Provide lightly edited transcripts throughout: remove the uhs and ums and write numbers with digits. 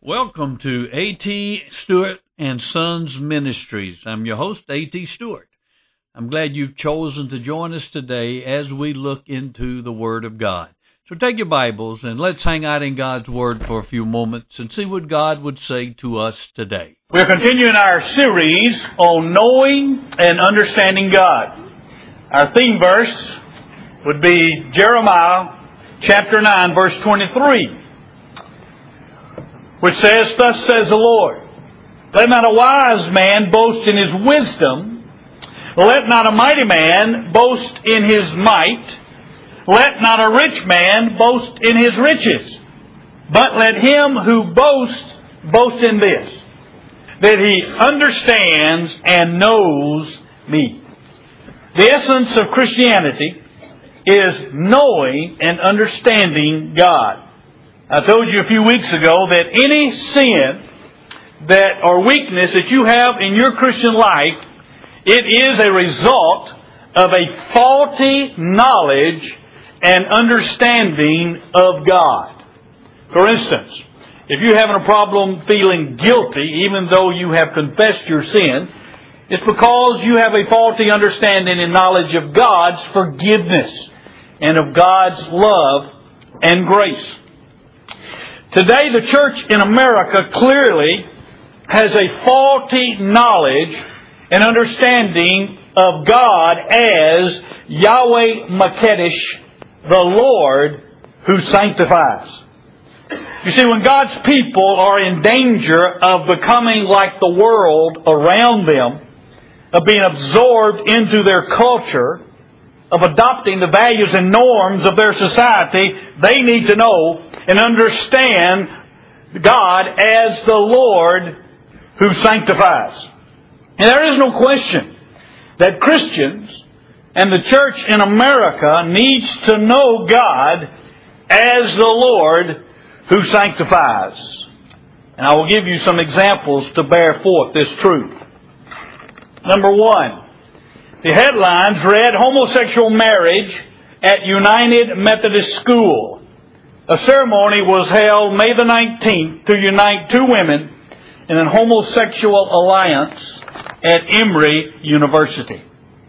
Welcome to A.T. Stewart and Sons Ministries. I'm your host, A.T. Stewart. I'm glad you've chosen to join us today as we look into the Word of God. So take your Bibles and let's hang out in God's Word for a few moments and see what God would say to us today. We're continuing our series on knowing and understanding God. Our theme verse would be Jeremiah chapter 9, verse 23. Which says, "Thus says the Lord, let not a wise man boast in his wisdom, let not a mighty man boast in his might, let not a rich man boast in his riches, but let him who boasts boast in this, that he understands and knows me." The essence of Christianity is knowing and understanding God. I told you a few weeks ago that any sin or weakness that you have in your Christian life, it is a result of a faulty knowledge and understanding of God. For instance, if you're having a problem feeling guilty even though you have confessed your sin, it's because you have a faulty understanding and knowledge of God's forgiveness and of God's love and grace. Today, the church in America clearly has a faulty knowledge and understanding of God as Yahweh Makedesh, the Lord who sanctifies. You see, when God's people are in danger of becoming like the world around them, of being absorbed into their culture, of adopting the values and norms of their society, they need to know and understand God as the Lord who sanctifies. And there is no question that Christians and the church in America needs to know God as the Lord who sanctifies. And I will give you some examples to bear forth this truth. Number one, the headlines read, "Homosexual marriage at United Methodist School." A ceremony was held May the 19th to unite two women in a homosexual alliance at Emory University.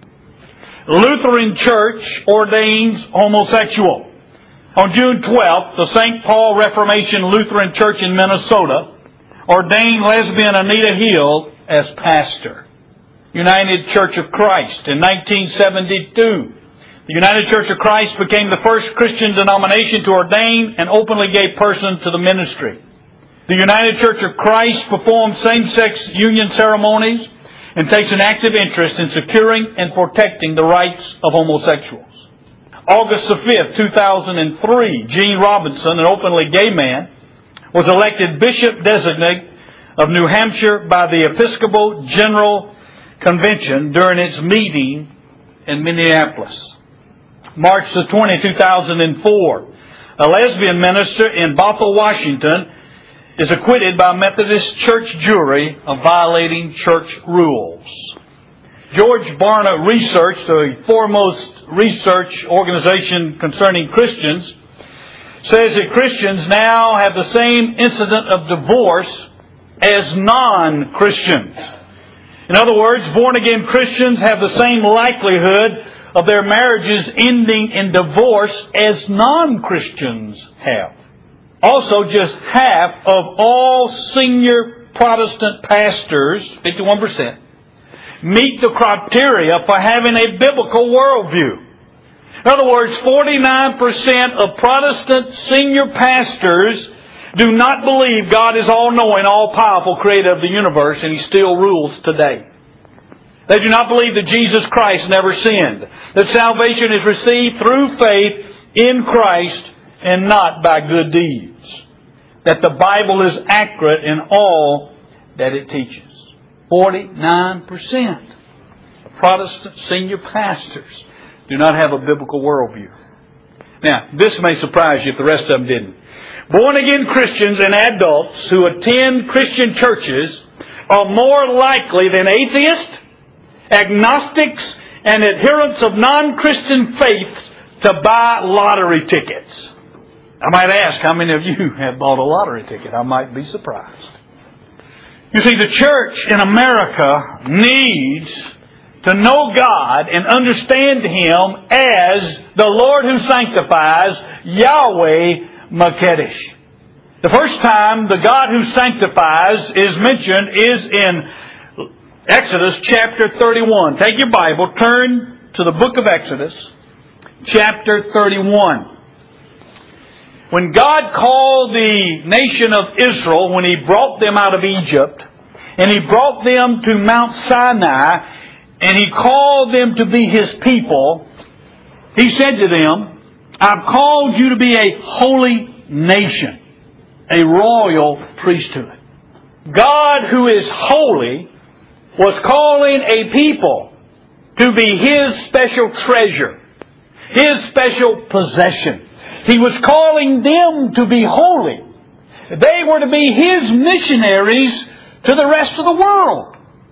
Lutheran Church ordains homosexual. On June 12th, the St. Paul Reformation Lutheran Church in Minnesota ordained lesbian Anita Hill as pastor. United Church of Christ in 1972. The United Church of Christ became the first Christian denomination to ordain an openly gay person to the ministry. The United Church of Christ performs same-sex union ceremonies and takes an active interest in securing and protecting the rights of homosexuals. August the 5th, 2003, Gene Robinson, an openly gay man, was elected Bishop Designate of New Hampshire by the Episcopal General Convention during its meeting in Minneapolis. March the 20th, 2004, a lesbian minister in Bothell, Washington, is acquitted by Methodist Church jury of violating church rules. George Barna Research, the foremost research organization concerning Christians, says that Christians now have the same incident of divorce as non-Christians. In other words, born-again Christians have the same likelihood of their marriages ending in divorce as non-Christians have. Also, just half of all senior Protestant pastors, 51%, meet the criteria for having a biblical worldview. In other words, 49% of Protestant senior pastors do not believe God is all-knowing, all-powerful, creator of the universe, and He still rules today. They do not believe that Jesus Christ never sinned, that salvation is received through faith in Christ and not by good deeds, that the Bible is accurate in all that it teaches. 49% of Protestant senior pastors do not have a biblical worldview. Now, this may surprise you if the rest of them didn't. Born-again Christians and adults who attend Christian churches are more likely than atheists, agnostics, and adherents of non-Christian faiths to buy lottery tickets. I might ask, how many of you have bought a lottery ticket? I might be surprised. You see, the church in America needs to know God and understand Him as the Lord who sanctifies, Yahweh Makedesh. The first time the God who sanctifies is mentioned is in Exodus chapter 31. Take your Bible, turn to the book of Exodus, chapter 31. When God called the nation of Israel, when He brought them out of Egypt, and He brought them to Mount Sinai, and He called them to be His people, He said to them, I've called you to be a holy nation, a royal priesthood. God, who is holy, was calling a people to be His special treasure, His special possession. He was calling them to be holy. They were to be His missionaries to the rest of the world.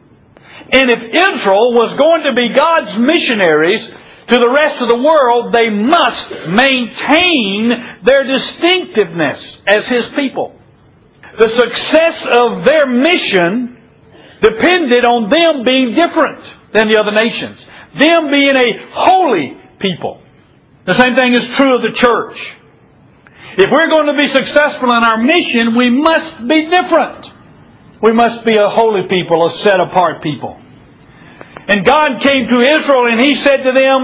And if Israel was going to be God's missionaries to the rest of the world, they must maintain their distinctiveness as His people. The success of their mission depended on them being different than the other nations. Them being a holy people. The same thing is true of the church. If we're going to be successful in our mission, we must be different. We must be a holy people, a set-apart people. And God came to Israel and He said to them,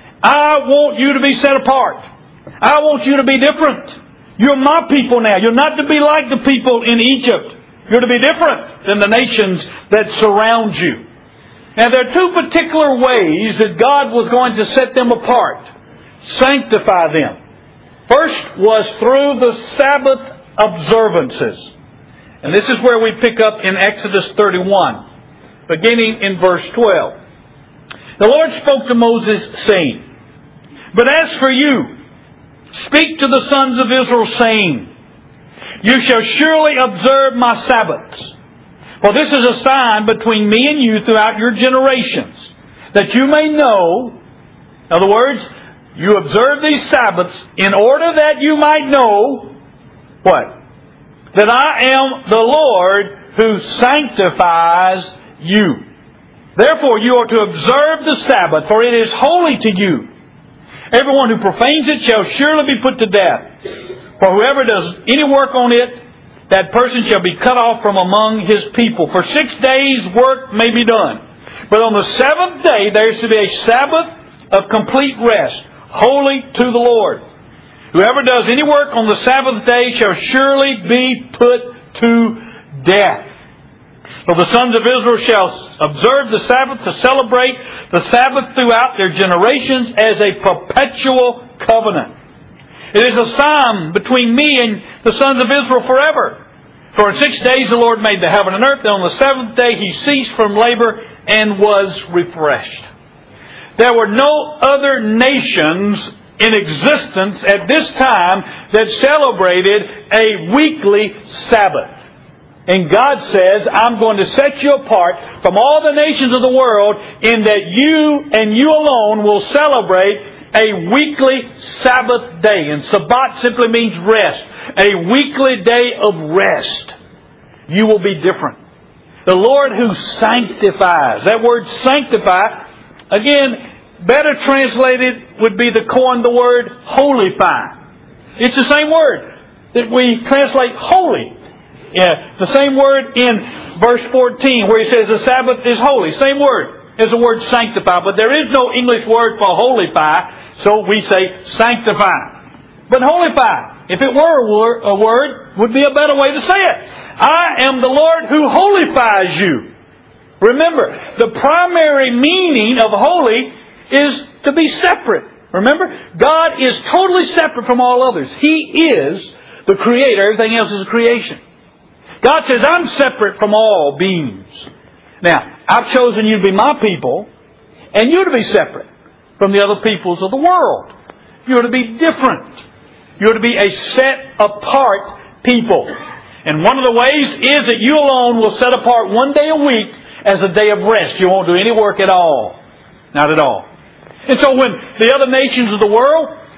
I want you to be set apart. I want you to be different. You're my people now. You're not to be like the people in Egypt. You're to be different than the nations that surround you. Now there are two particular ways that God was going to set them apart. Sanctify them. First was through the Sabbath observances. And this is where we pick up in Exodus 31, beginning in verse 12. The Lord spoke to Moses, saying, But as for you, speak to the sons of Israel, saying, You shall surely observe my Sabbaths. For this is a sign between me and you throughout your generations, that you may know, in other words, you observe these Sabbaths in order that you might know, what? That I am the Lord who sanctifies you. Therefore you are to observe the Sabbath, for it is holy to you. Everyone who profanes it shall surely be put to death. For whoever does any work on it, that person shall be cut off from among his people. For 6 days work may be done. But on the seventh day there is to be a Sabbath of complete rest, holy to the Lord. Whoever does any work on the Sabbath day shall surely be put to death. For the sons of Israel shall observe the Sabbath to celebrate the Sabbath throughout their generations as a perpetual covenant. It is a sign between me and the sons of Israel forever. For in 6 days the Lord made the heaven and earth, and on the seventh day He ceased from labor and was refreshed. There were no other nations in existence at this time that celebrated a weekly Sabbath. And God says, I'm going to set you apart from all the nations of the world in that you and you alone will celebrate a weekly Sabbath day. And Sabbath simply means rest. A weekly day of rest. You will be different. The Lord who sanctifies. That word sanctify, again, better translated would be the word holify. It's the same word that we translate holy. Yeah, the same word in verse 14 where He says the Sabbath is holy. Same word as the word sanctify. But there is no English word for holify, so we say sanctify. But holify, if it were a word, would be a better way to say it. I am the Lord who holifies you. Remember, the primary meaning of holy is to be separate. Remember, God is totally separate from all others. He is the Creator. Everything else is a creation. God says, I'm separate from all beings. Now, I've chosen you to be my people, and you to be separate from the other peoples of the world. You're to be different. You're to be a set-apart people. And one of the ways is that you alone will set apart one day a week as a day of rest. You won't do any work at all. Not at all. And so when the other nations of the world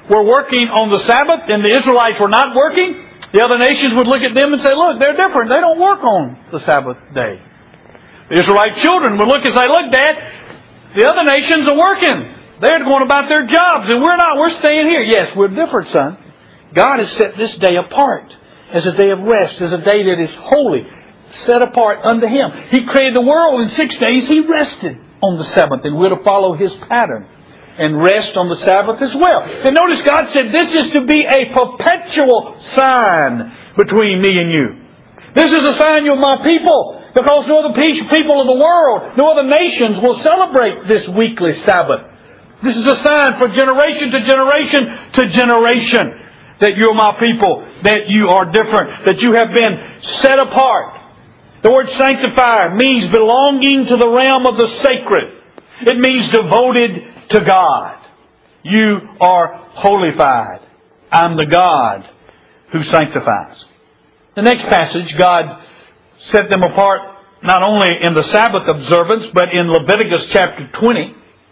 were working on the Sabbath and the Israelites were not working, the other nations would look at them and say, look, they're different. They don't work on the Sabbath day. The Israelite children would look and say, look, Dad, the other nations are working. They're going about their jobs and we're not. We're staying here. Yes, we're different, son. God has set this day apart as a day of rest, as a day that is holy, set apart unto Him. He created the world in 6 days. He rested on the seventh, and we're to follow His pattern and rest on the Sabbath as well. And notice God said this is to be a perpetual sign between me and you. This is a sign you're my people, because no other people of the world, no other nations will celebrate this weekly Sabbath. This is a sign for generation to generation to generation that you're my people, that you are different, that you have been set apart. The word sanctifier means belonging to the realm of the sacred. It means devoted to God. You are holified. I'm the God who sanctifies. The next passage, God set them apart not only in the Sabbath observance, but in Leviticus chapter 20.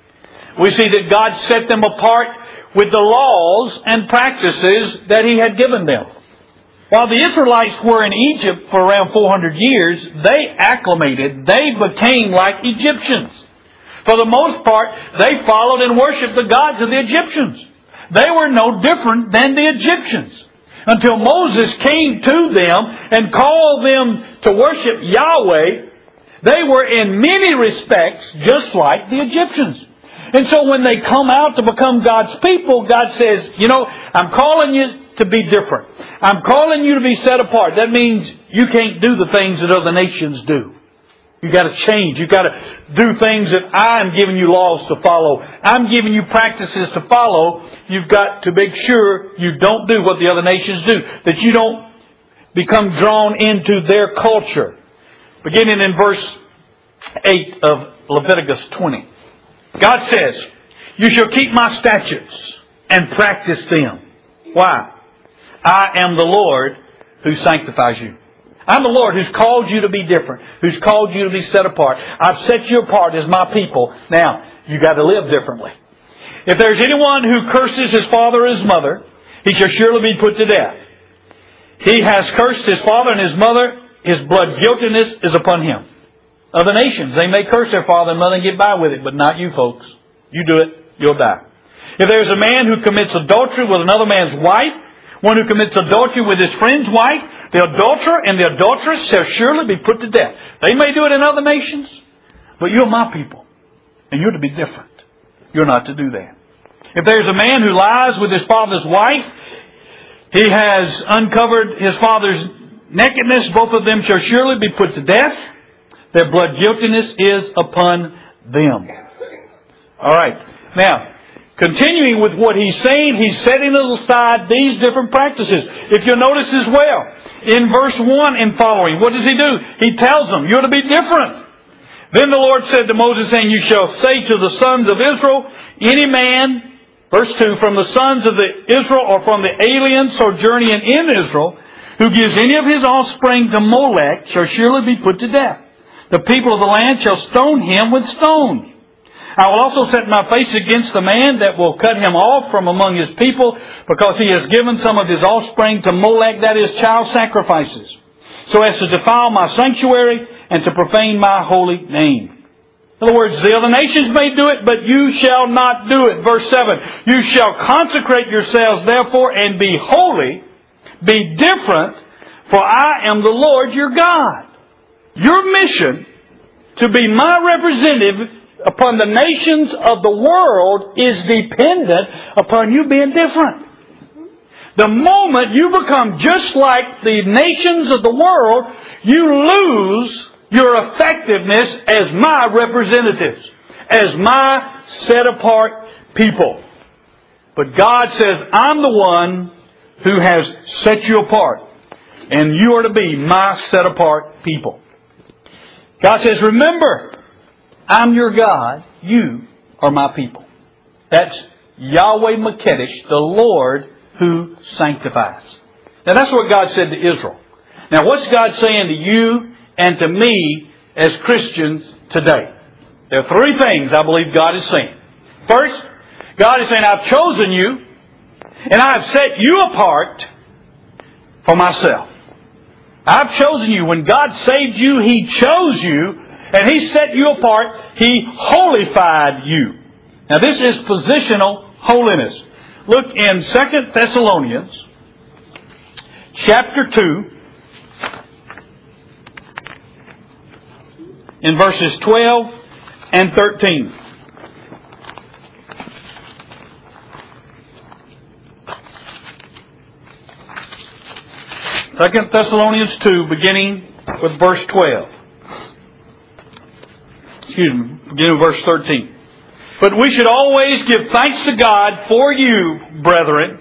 We see that God set them apart with the laws and practices that He had given them. While the Israelites were in Egypt for around 400 years, they acclimated, they became like Egyptians. For the most part, they followed and worshipped the gods of the Egyptians. They were no different than the Egyptians. Until Moses came to them and called them to worship Yahweh, they were in many respects just like the Egyptians. And so when they come out to become God's people, God says, I'm calling you to be different. I'm calling you to be set apart. That means you can't do the things that other nations do. You've got to change. You've got to do things that I'm giving you laws to follow. I'm giving you practices to follow. You've got to make sure you don't do what the other nations do. That you don't become drawn into their culture. Beginning in verse 8 of Leviticus 20. God says, you shall keep my statutes and practice them. Why? I am the Lord who sanctifies you. I'm the Lord who's called you to be different, who's called you to be set apart. I've set you apart as my people. Now, you got to live differently. If there's anyone who curses his father or his mother, he shall surely be put to death. He has cursed his father and his mother, his blood guiltiness is upon him. Other nations, they may curse their father and mother and get by with it, but not you folks. You do it, you'll die. If there's a man who commits adultery with another man's wife, one who commits adultery with his friend's wife, the adulterer and the adulteress shall surely be put to death. They may do it in other nations, but you're my people, and you're to be different. You're not to do that. If there's a man who lies with his father's wife, he has uncovered his father's nakedness. Both of them shall surely be put to death. Their blood guiltiness is upon them. All right. Now, continuing with what he's saying, he's setting aside these different practices. If you'll notice as well, in verse 1 and following, what does he do? He tells them, you're to be different. Then the Lord said to Moses, saying, you shall say to the sons of Israel, any man, verse 2, from the sons of Israel or from the alien sojourning in Israel, who gives any of his offspring to Molech, shall surely be put to death. The people of the land shall stone him with stones. I will also set my face against the man that will cut him off from among his people, because he has given some of his offspring to Molech, that is, child sacrifices, so as to defile my sanctuary and to profane my holy name. In other words, the other nations may do it, but you shall not do it. Verse 7, you shall consecrate yourselves therefore and be holy, be different, for I am the Lord your God. Your mission to be my representative upon the nations of the world is dependent upon you being different. The moment you become just like the nations of the world, you lose your effectiveness as my representatives, as my set-apart people. But God says, I'm the one who has set you apart, and you are to be my set-apart people. God says, remember, I'm your God, you are my people. That's Yahweh Makedesh, the Lord who sanctifies. Now that's what God said to Israel. Now what's God saying to you and to me as Christians today? There are three things I believe God is saying. First, God is saying, I've chosen you And I have set you apart for myself. I've chosen you. When God saved you, He chose you, and He set you apart. He holified you. Now this is positional holiness. Look in 2 Thessalonians chapter 2, in verses 12 and 13. Second Thessalonians 2, beginning with verse 12. Beginning with verse 13. But we should always give thanks to God for you, brethren,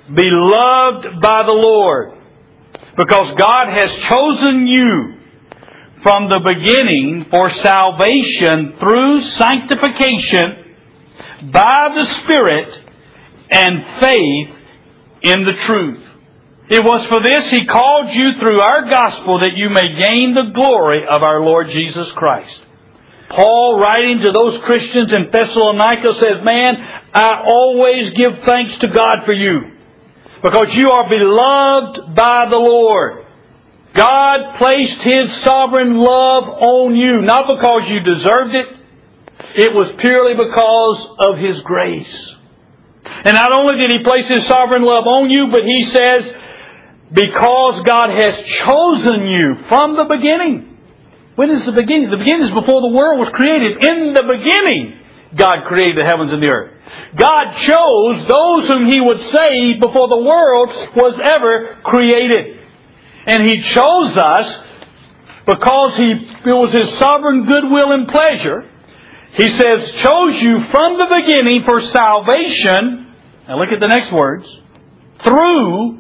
beloved by the Lord, because God has chosen you from the beginning for salvation through sanctification by the Spirit and faith in the truth. It was for this He called you through our gospel, that you may gain the glory of our Lord Jesus Christ. Paul, writing to those Christians in Thessalonica, says, man, I always give thanks to God for you, because you are beloved by the Lord. God placed His sovereign love on you, not because you deserved it. It was purely because of His grace. And not only did He place His sovereign love on you, but He says, because God has chosen you from the beginning. When is the beginning? The beginning is before the world was created. In the beginning, God created the heavens and the earth. God chose those whom He would save before the world was ever created. And He chose us because it was His sovereign goodwill and pleasure. He says, chose you from the beginning for salvation. Now look at the next words. Through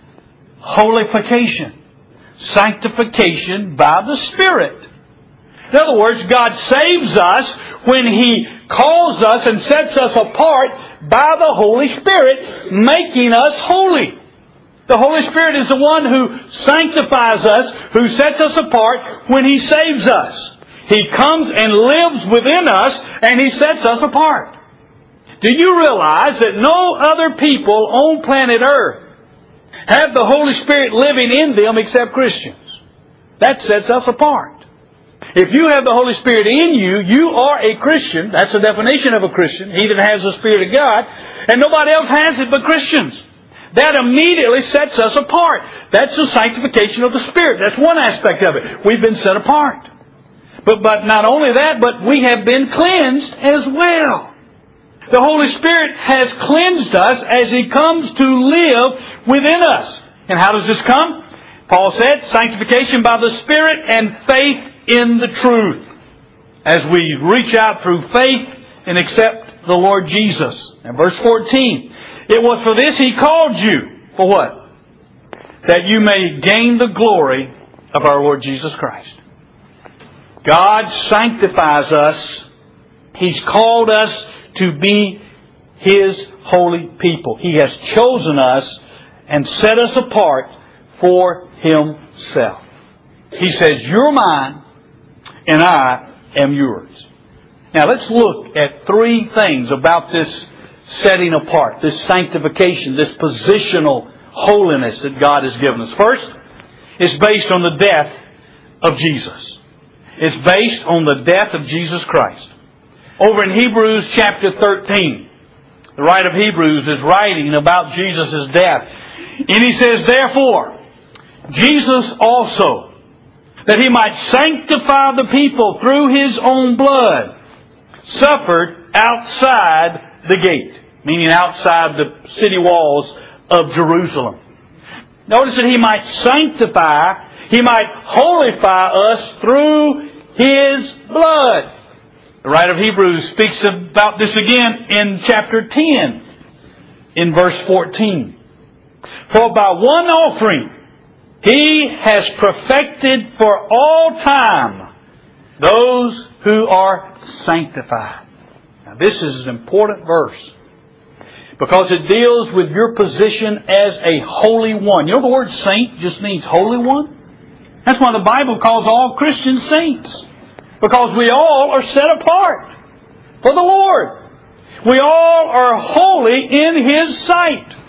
holification. Sanctification by the Spirit. In other words, God saves us when He calls us and sets us apart by the Holy Spirit, making us holy. The Holy Spirit is the one who sanctifies us, who sets us apart when He saves us. He comes and lives within us, and He sets us apart. Do you realize that no other people on planet Earth have the Holy Spirit living in them except Christians? That sets us apart. If you have the Holy Spirit in you, you are a Christian. That's the definition of a Christian. He that has the Spirit of God. And nobody else has it but Christians. That immediately sets us apart. That's the sanctification of the Spirit. That's one aspect of it. We've been set apart. But not only that, but we have been cleansed as well. The Holy Spirit has cleansed us as He comes to live within us. And how does this come? Paul said, sanctification by the Spirit and faith in the truth. As we reach out through faith and accept the Lord Jesus. And verse 14, it was for this He called you. For what? That you may gain the glory of our Lord Jesus Christ. God sanctifies us. He's called us to be His holy people. He has chosen us and set us apart for Himself. He says, you're mine and I am yours. Now let's look at three things about this setting apart, this sanctification, this positional holiness that God has given us. First, it's based on the death of Jesus. It's based on the death of Jesus Christ. Over in Hebrews chapter 13, the writer of Hebrews is writing about Jesus' death. And he says, therefore, Jesus also, that He might sanctify the people through His own blood, suffered outside the gate, meaning outside the city walls of Jerusalem. Notice that He might sanctify, He might holify us through His blood. The writer of Hebrews speaks about this again in chapter 10, in verse 14. For by one offering He has perfected for all time those who are sanctified. Now this is an important verse, because it deals with your position as a holy one. You know the word saint just means holy one? That's why the Bible calls all Christians saints. Because we all are set apart for the Lord. We all are holy in His sight.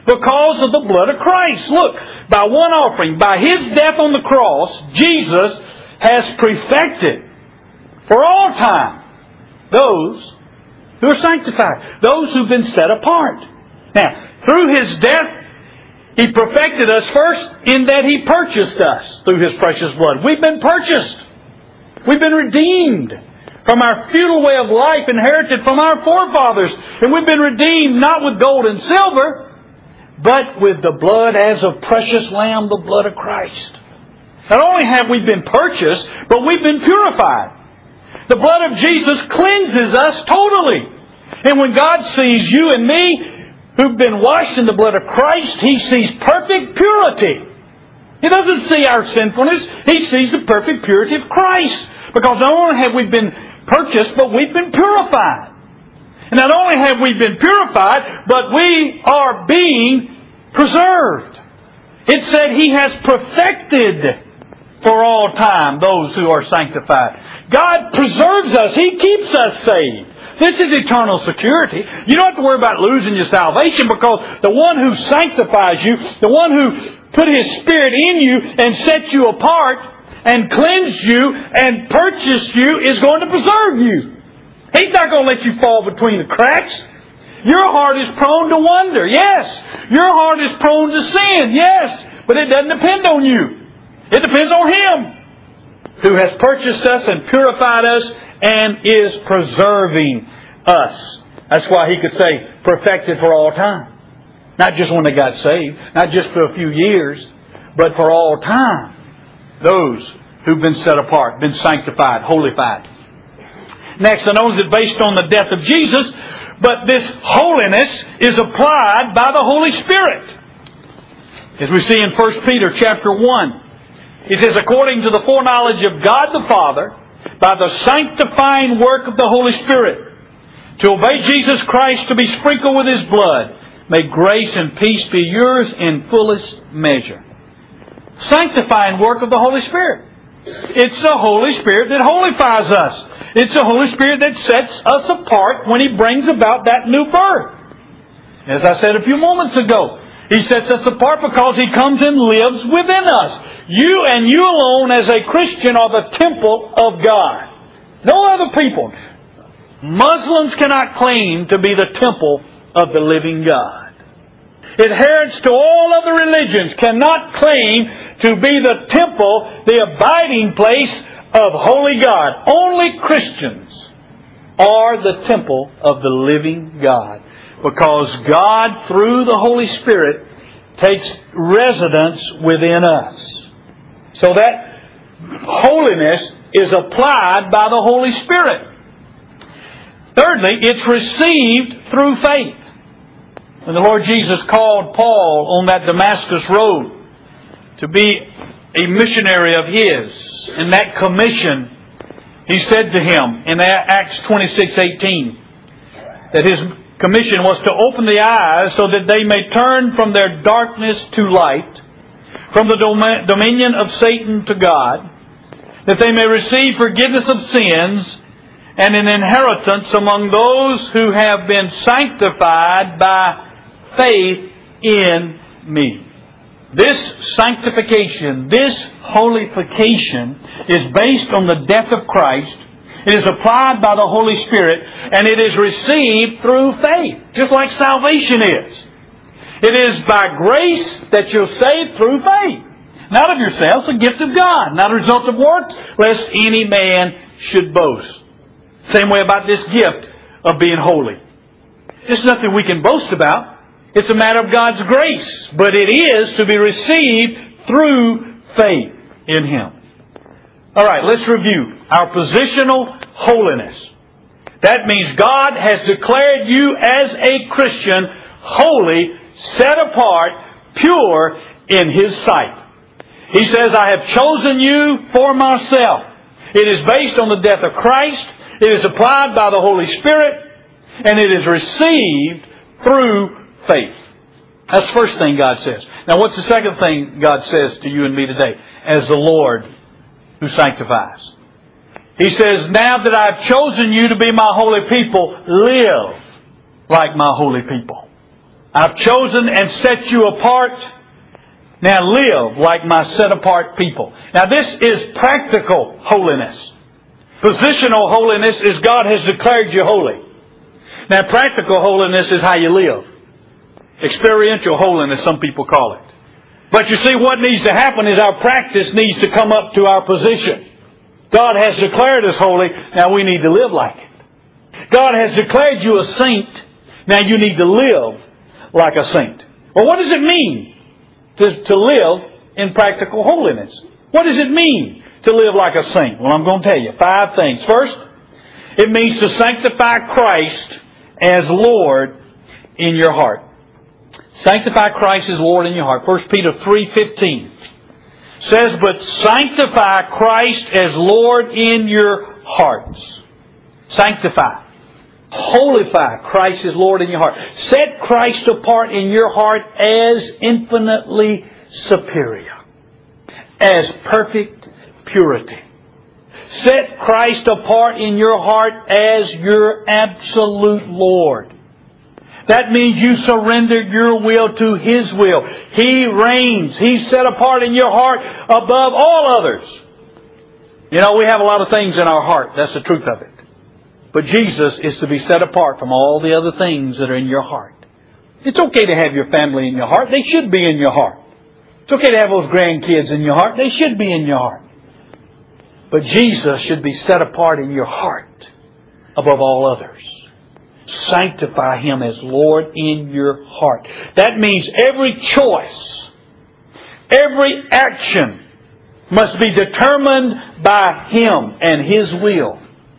because of the blood of Christ. Look, by one offering, by His death on the cross, Jesus has perfected for all time those who are sanctified, those who've been set apart. Now, through His death, He perfected us first in that He purchased us through His precious blood. We've been purchased. We've been redeemed from our feudal way of life inherited from our forefathers. And we've been redeemed not with gold and silver, but with the blood as of precious Lamb, the blood of Christ. Not only have we been purchased, but we've been purified. The blood of Jesus cleanses us totally. And when God sees you and me, who've been washed in the blood of Christ, He sees perfect purity. He doesn't see our sinfulness. He sees the perfect purity of Christ. Because not only have we been purchased, but we've been purified. And not only have we been purified, but we are being preserved. It said He has perfected for all time those who are sanctified. God preserves us. He keeps us saved. This is eternal security. You don't have to worry about losing your salvation, because the one who sanctifies you, the one who put His Spirit in you and set you apart and cleansed you and purchased you, is going to preserve you. He's not going to let you fall between the cracks. Your heart is prone to wander, yes. Your heart is prone to sin, yes. But it doesn't depend on you. It depends on Him, who has purchased us and purified us and is preserving us. That's why He could say, perfected for all time. Not just when they got saved, not just for a few years, but for all time. Those who've been set apart, been sanctified, holified. Next, I know it's based on the death of Jesus, but this holiness is applied by the Holy Spirit. As we see in 1 Peter chapter 1, it says, according to the foreknowledge of God the Father, by the sanctifying work of the Holy Spirit, to obey Jesus Christ, to be sprinkled with His blood, may grace and peace be yours in fullest measure. Sanctifying work of the Holy Spirit. It's the Holy Spirit that holifies us. It's the Holy Spirit that sets us apart when He brings about that new birth. As I said a few moments ago, He sets us apart because He comes and lives within us. You and you alone as a Christian are the temple of God. No other people. Muslims cannot claim to be the temple of the living God. Adherents to all other religions cannot claim to be the temple, the abiding place of holy God. Only Christians are the temple of the living God, because God, through the Holy Spirit, takes residence within us. So that holiness is applied by the Holy Spirit. Thirdly, it's received through faith. When the Lord Jesus called Paul on that Damascus road to be a missionary of His, in that commission, He said to him in Acts 26:18 that His commission was to open the eyes so that they may turn from their darkness to light, from the dominion of Satan to God, that they may receive forgiveness of sins and an inheritance among those who have been sanctified by faith in me. This sanctification, this holification is based on the death of Christ. It is applied by the Holy Spirit, and it is received through faith, just like salvation is. It is by grace that you're saved through faith. Not of yourselves, a gift of God, not a result of works, lest any man should boast. Same way about this gift of being holy. It's nothing we can boast about. It's a matter of God's grace, but it is to be received through faith in Him. All right, let's review our positional holiness. That means God has declared you as a Christian holy, set apart, pure in His sight. He says, I have chosen you for myself. It is based on the death of Christ. It is applied by the Holy Spirit, and it is received through faith. That's the first thing God says. Now, what's the second thing God says to you and me today? As the Lord who sanctifies. He says, now that I've chosen you to be my holy people, live like my holy people. I've chosen and set you apart. Now live like my set-apart people. Now this is practical holiness. Positional holiness is God has declared you holy. Now practical holiness is how you live. Experiential holiness, some people call it. But you see, what needs to happen is our practice needs to come up to our position. God has declared us holy. Now we need to live like it. God has declared you a saint. Now you need to live like a saint. Well, what does it mean to live in practical holiness? What does it mean to live like a saint? Well, I'm going to tell you 5 things. First, it means to sanctify Christ as Lord in your heart. Sanctify Christ as Lord in your heart. 1 Peter 3:15 says, but sanctify Christ as Lord in your hearts. Sanctify. Holify Christ as Lord in your heart. Set Christ apart in your heart as infinitely superior. As perfect purity. Set Christ apart in your heart as your absolute Lord. That means you surrendered your will to His will. He reigns. He's set apart in your heart above all others. You know, we have a lot of things in our heart. That's the truth of it. But Jesus is to be set apart from all the other things that are in your heart. It's okay to have your family in your heart. They should be in your heart. It's okay to have those grandkids in your heart. They should be in your heart. But Jesus should be set apart in your heart above all others. Sanctify Him as Lord in your heart. That means every choice, every action must be determined by Him and His will.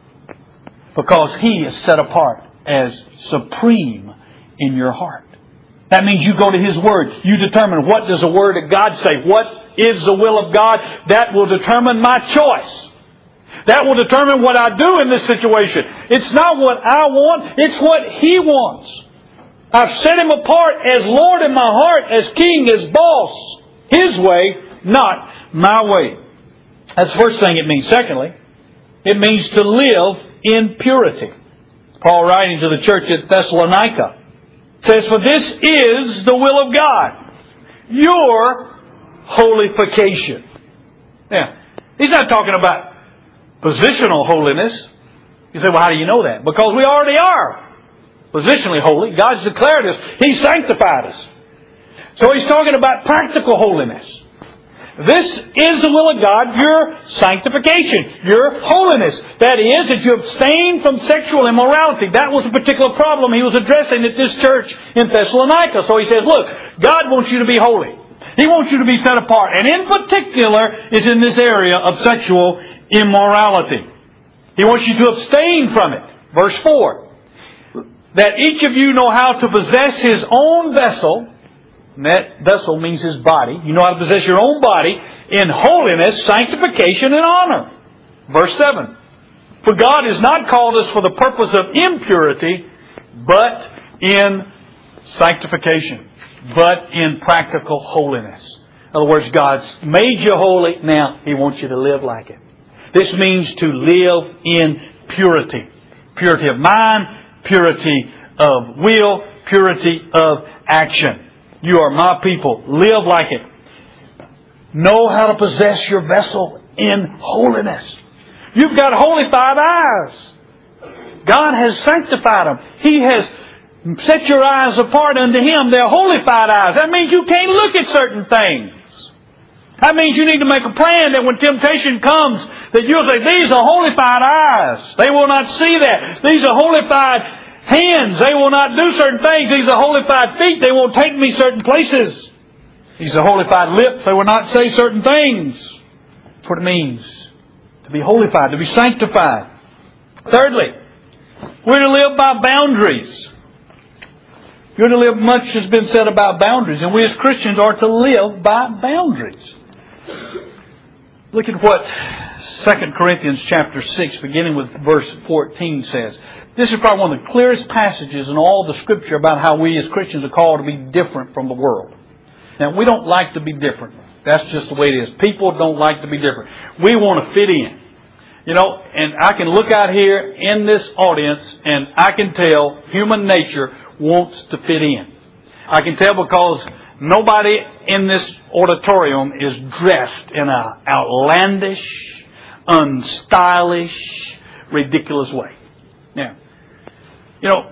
Because He is set apart as supreme in your heart. That means you go to His Word. You determine what does the Word of God say. What is the will of God? That will determine my choice. That will determine what I do in this situation. It's not what I want. It's what He wants. I've set Him apart as Lord in my heart, as King, as boss. His way, not my way. That's the first thing it means. Secondly, it means to live in purity. Paul, writing to the church at Thessalonica, says, for this is the will of God, your holification. Now, he's not talking about positional holiness. You say, well, how do you know that? Because we already are positionally holy. God's declared us. He sanctified us. So he's talking about practical holiness. This is the will of God, your sanctification, your holiness. That is, that you abstain from sexual immorality. That was a particular problem he was addressing at this church in Thessalonica. So he says, look, God wants you to be holy. He wants you to be set apart. And in particular is in this area of sexual immorality. He wants you to abstain from it. Verse 4. That each of you know how to possess his own vessel. And that vessel means his body. You know how to possess your own body in holiness, sanctification, and honor. Verse 7. For God has not called us for the purpose of impurity, but in sanctification. But in practical holiness. In other words, God's made you holy. Now He wants you to live like it. This means to live in purity. Purity of mind, purity of will, purity of action. You are my people. Live like it. Know how to possess your vessel in holiness. You've got holified eyes. God has sanctified them. He has set your eyes apart unto Him. They're holified eyes. That means you can't look at certain things. That means you need to make a plan that when temptation comes, that you'll say, these are holified eyes. They will not see that. These are holified hands. They will not do certain things. These are holified feet. They won't take me certain places. These are holified lips. They will not say certain things. That's what it means to be holified, to be sanctified. Thirdly, we're to live by boundaries. You're to live, much has been said about boundaries, and we as Christians are to live by boundaries. Look at what 2 Corinthians chapter 6, beginning with verse 14 says. This is probably one of the clearest passages in all the Scripture about how we as Christians are called to be different from the world. Now, we don't like to be different. That's just the way it is. People don't like to be different. We want to fit in. You know, and I can look out here in this audience and I can tell human nature wants to fit in. I can tell because nobody in this auditorium is dressed in an outlandish, unstylish, ridiculous way. Now, you know,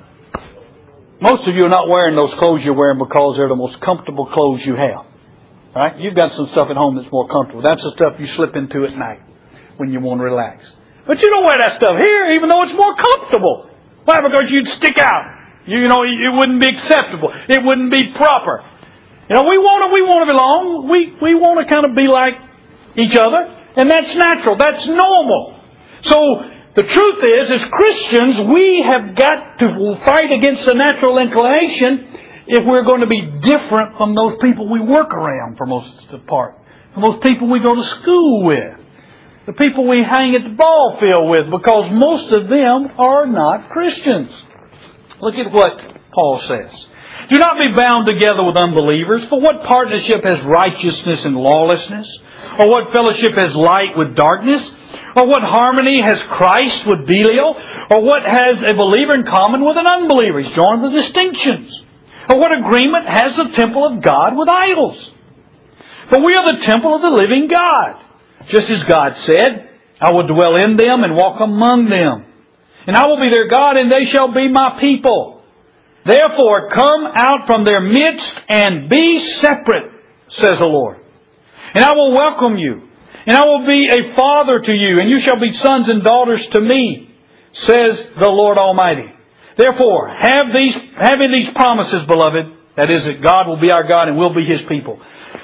most of you are not wearing those clothes you're wearing because they're the most comfortable clothes you have. Right? You've got some stuff at home that's more comfortable. That's the stuff you slip into at night when you want to relax. But you don't wear that stuff here, even though it's more comfortable. Why? Because you'd stick out. You know, it wouldn't be acceptable. It wouldn't be proper. You know, we want to belong. We want to kind of be like each other. And that's natural. That's normal. So, the truth is, as Christians, we have got to fight against the natural inclination if we're going to be different from those people we work around for most of the part. From those people we go to school with. The people we hang at the ball field with, because most of them are not Christians. Look at what Paul says. Do not be bound together with unbelievers, for what partnership has righteousness and lawlessness? Or what fellowship has light with darkness? Or what harmony has Christ with Belial? Or what has a believer in common with an unbeliever? He's drawing the distinctions. Or what agreement has the temple of God with idols? For we are the temple of the living God. Just as God said, I will dwell in them and walk among them. And I will be their God, and they shall be my people. Therefore, come out from their midst and be separate, says the Lord. And I will welcome you. And I will be a father to you, and you shall be sons and daughters to me, says the Lord Almighty. Therefore, having these promises, beloved, that is, that God will be our God and we'll be His people,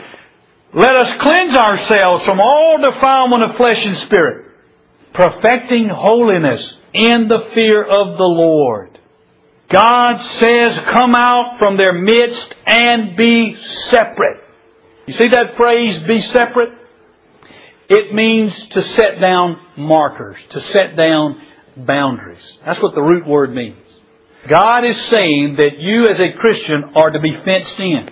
let us cleanse ourselves from all defilement of flesh and spirit, perfecting holiness in the fear of the Lord. God says, come out from their midst and be separate. You see that phrase, be separate? It means to set down markers, to set down boundaries. That's what the root word means. God is saying that you as a Christian are to be fenced in.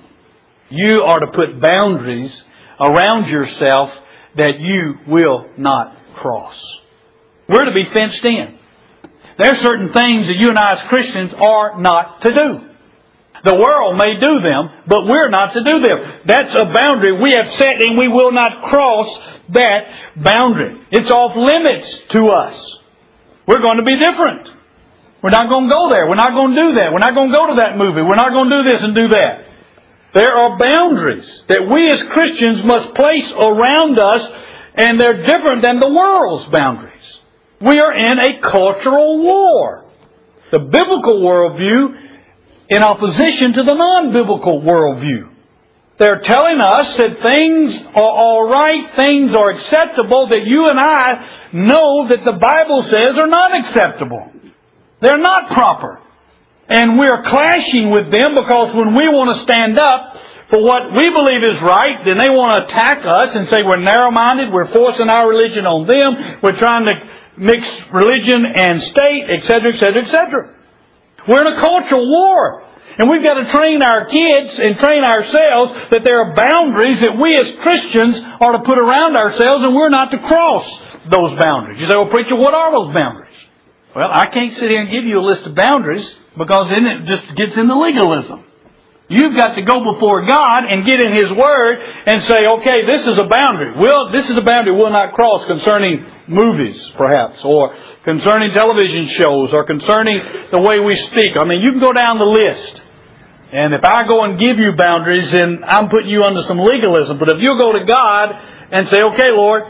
You are to put boundaries around yourself that you will not cross. We're to be fenced in. There are certain things that you and I as Christians are not to do. The world may do them, but we're not to do them. That's a boundary we have set, and we will not cross that boundary. It's off limits to us. We're going to be different. We're not going to go there. We're not going to do that. We're not going to go to that movie. We're not going to do this and do that. There are boundaries that we as Christians must place around us, and they're different than the world's boundaries. We are in a cultural war. The biblical worldview in opposition to the non-biblical worldview. They're telling us that things are all right, things are acceptable, that you and I know that the Bible says are not acceptable. They're not proper. And we're clashing with them because when we want to stand up for what we believe is right, then they want to attack us and say we're narrow-minded, we're forcing our religion on them, we're trying to mix religion and state, etc., etc., etc. We're in a cultural war. And we've got to train our kids and train ourselves that there are boundaries that we as Christians are to put around ourselves, and we're not to cross those boundaries. You say, well, preacher, what are those boundaries? Well, I can't sit here and give you a list of boundaries because then it just gets into legalism. You've got to go before God and get in His Word and say, okay, this is a boundary. Well, this is a boundary we'll not cross concerning movies, perhaps, or concerning television shows, or concerning the way we speak. I mean, you can go down the list. And if I go and give you boundaries, then I'm putting you under some legalism. But if you go to God and say, okay, Lord,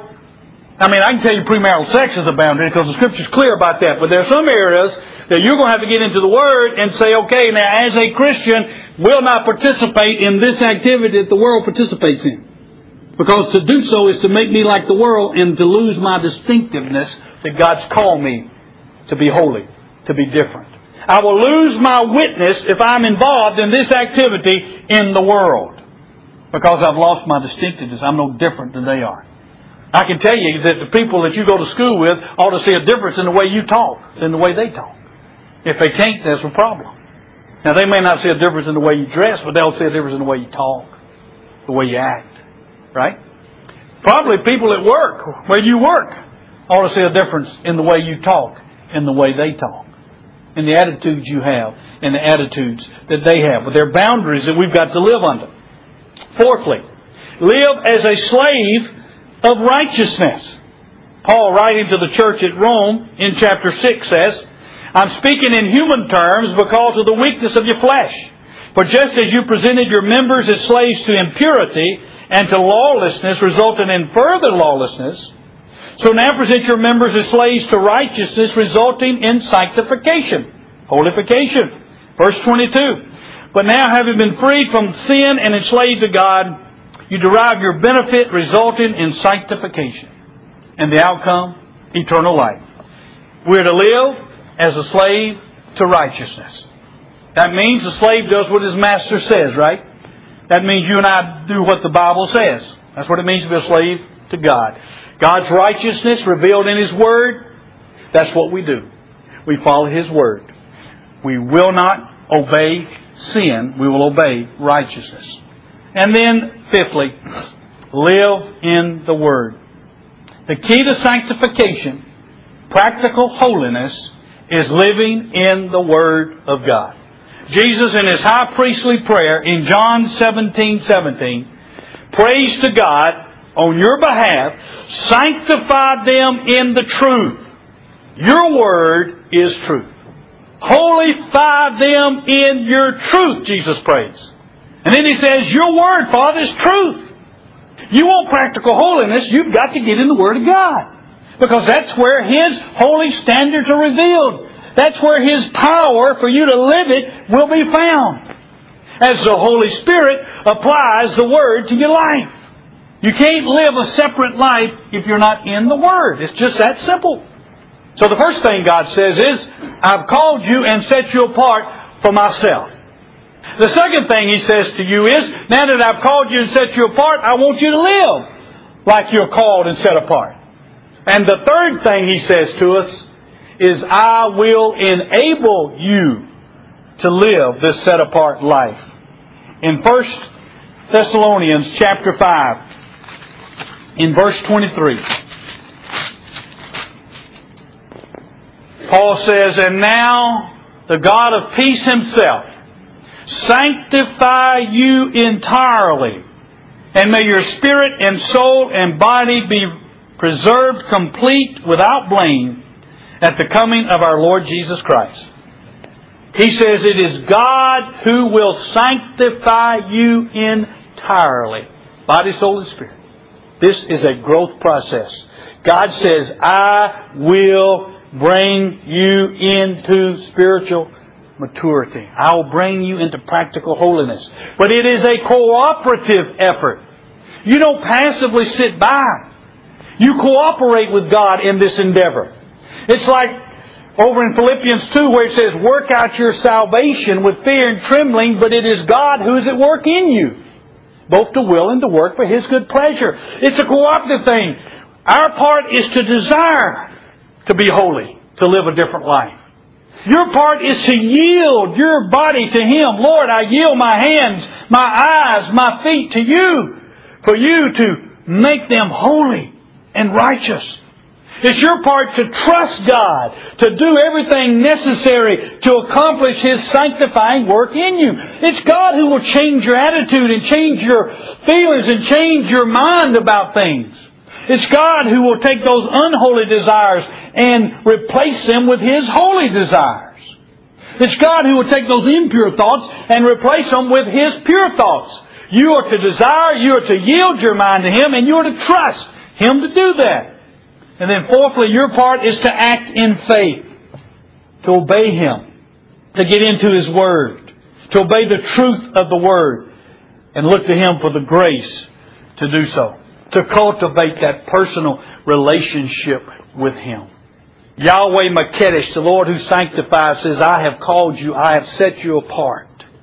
I mean, I can tell you premarital sex is a boundary because the Scripture's clear about that. But there are some areas that you're going to have to get into the Word and say, okay, now as a Christian, will not participate in this activity that the world participates in. Because to do so is to make me like the world and to lose my distinctiveness that God's called me to be holy, to be different. I will lose my witness if I'm involved in this activity in the world. Because I've lost my distinctiveness. I'm no different than they are. I can tell you that the people that you go to school with ought to see a difference in the way you talk than the way they talk. If they can't, there's a problem. Now, they may not see a difference in the way you dress, but they'll see a difference in the way you talk, the way you act. Right? Probably people at work, where you work, ought to see a difference in the way you talk and the way they talk, in the attitudes you have, and the attitudes that they have, with their boundaries that we've got to live under. Fourthly, live as a slave of righteousness. Paul, writing to the church at Rome in chapter 6, says, I'm speaking in human terms because of the weakness of your flesh. For just as you presented your members as slaves to impurity and to lawlessness, resulting in further lawlessness, so now present your members as slaves to righteousness, resulting in sanctification, holification. Verse 22. But now, having been freed from sin and enslaved to God, you derive your benefit, resulting in sanctification. And the outcome, eternal life. We're to live as a slave to righteousness. That means the slave does what his master says, right? That means you and I do what the Bible says. That's what it means to be a slave to God. God's righteousness revealed in His Word, that's what we do. We follow His Word. We will not obey sin. We will obey righteousness. And then, fifthly, live in the Word. The key to sanctification, practical holiness, is living in the Word of God. Jesus, in His high priestly prayer in John 17:17, prays to God on your behalf, sanctify them in the truth. Your Word is truth. Holify them in your truth, Jesus prays. And then He says, your Word, Father, is truth. You want practical holiness, you've got to get in the Word of God. Because that's where His holy standards are revealed. That's where His power for you to live it will be found. As the Holy Spirit applies the Word to your life. You can't live a separate life if you're not in the Word. It's just that simple. So the first thing God says is, I've called you and set you apart for myself. The second thing He says to you is, now that I've called you and set you apart, I want you to live like you're called and set apart. And the third thing He says to us is, I will enable you to live this set apart life. In 1 Thessalonians chapter 5, in verse 23, Paul says, and now the God of peace Himself sanctify you entirely, and may your spirit and soul and body be preserved complete without blame at the coming of our Lord Jesus Christ. He says it is God who will sanctify you entirely, body, soul, and spirit. This is a growth process. God says, I will bring you into spiritual maturity. I will bring you into practical holiness. But it is a cooperative effort. You don't passively sit by. You cooperate with God in this endeavor. It's like over in Philippians 2 where it says, work out your salvation with fear and trembling, but it is God who is at work in you, both to will and to work for His good pleasure. It's a cooperative thing. Our part is to desire to be holy, to live a different life. Your part is to yield your body to Him. Lord, I yield my hands, my eyes, my feet to You, for You to make them holy and righteous. It's your part to trust God, to do everything necessary to accomplish His sanctifying work in you. It's God who will change your attitude and change your feelings and change your mind about things. It's God who will take those unholy desires and replace them with His holy desires. It's God who will take those impure thoughts and replace them with His pure thoughts. You are to desire, you are to yield your mind to Him, and you are to trust Him to do that. And then fourthly, your part is to act in faith, to obey Him, to get into His Word, to obey the truth of the Word, and look to Him for the grace to do so, to cultivate that personal relationship with Him. Yahweh Makedesh, the Lord who sanctifies, says, I have called you, I have set you apart.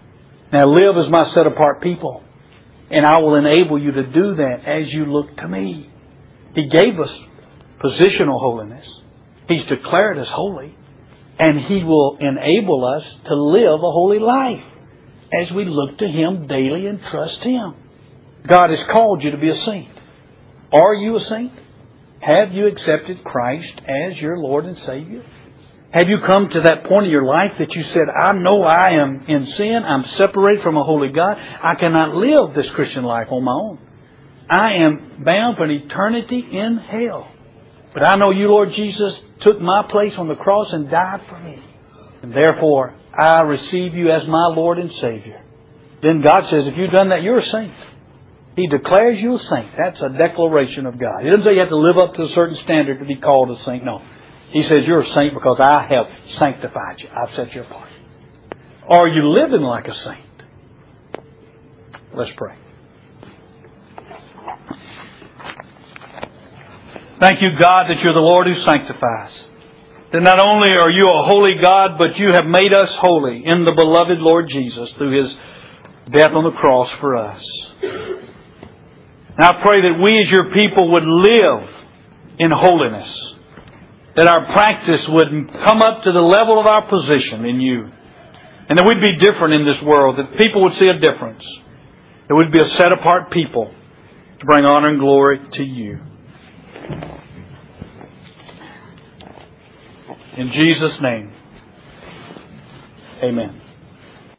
Now live as my set apart people, and I will enable you to do that as you look to me. He gave us positional holiness. He's declared us holy. And He will enable us to live a holy life as we look to Him daily and trust Him. God has called you to be a saint. Are you a saint? Have you accepted Christ as your Lord and Savior? Have you come to that point in your life that you said, I know I am in sin. I'm separated from a holy God. I cannot live this Christian life on my own. I am bound for an eternity in hell. But I know you, Lord Jesus, took my place on the cross and died for me. And therefore, I receive you as my Lord and Savior. Then God says, if you've done that, you're a saint. He declares you a saint. That's a declaration of God. He doesn't say you have to live up to a certain standard to be called a saint. No. He says you're a saint because I have sanctified you. I've set you apart. Are you living like a saint? Let's pray. Thank you, God, that you're the Lord who sanctifies. That not only are you a holy God, but you have made us holy in the beloved Lord Jesus through His death on the cross for us. And I pray that we as your people would live in holiness. That our practice would come up to the level of our position in you. And that we'd be different in this world. That people would see a difference. That we'd be a set apart people to bring honor and glory to you. In Jesus' name, amen.